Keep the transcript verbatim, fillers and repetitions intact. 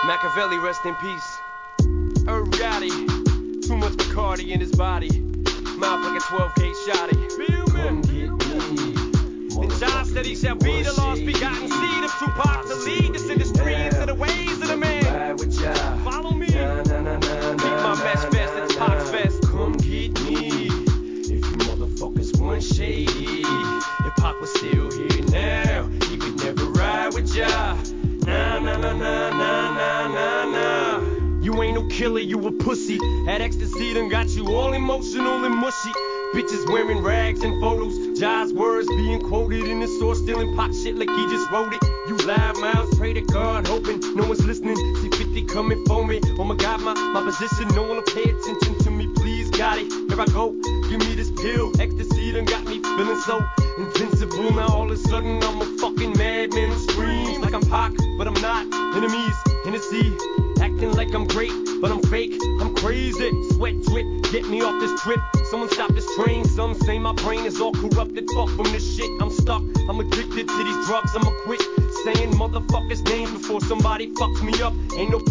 Machiavelli, rest in peace. Irv Gotti, too much Bacardi in his body. Mouth like a twelve gauge shotty. Come get me. And John said he shall be the lost begotten seed of Tupac to lead us in the streams of the ways of the man. Ride with ya. Follow me. Nah, nah, nah, nah, Beat my nah, best nah, fest, it's nah, Pac's nah. fest. Come get me. If you motherfuckers want shady, if Pac was still here now, he would never ride with ya. Nah, nah, nah, nah, nah, nah, nah, nah. You ain't no killer, you a pussy. Had ecstasy done got you all emotional and mushy. Bitches wearing rags and photos. Jai's words being quoted in the store, stealing Pac shit like he just wrote it. You loud mouths, pray to God, hoping no one's listening. See fifty coming for me. Oh my God, my, my position, no one will pay attention to me. Please, God, it. Here I go. Give me this pill. Ecstasy done got me feeling so invincible. Now all of a sudden I'm a fucking madman who screams like I'm Pac, but I'm not. Enemies in the sea. Acting like I'm great, but I'm fake, I'm crazy. Sweat drip, get me off this trip. Someone stop this train, some say my brain is all corrupted. Fuck from this shit, I'm stuck, I'm addicted to these drugs, I'ma quit saying motherfuckers' names before somebody fucks me up. Ain't no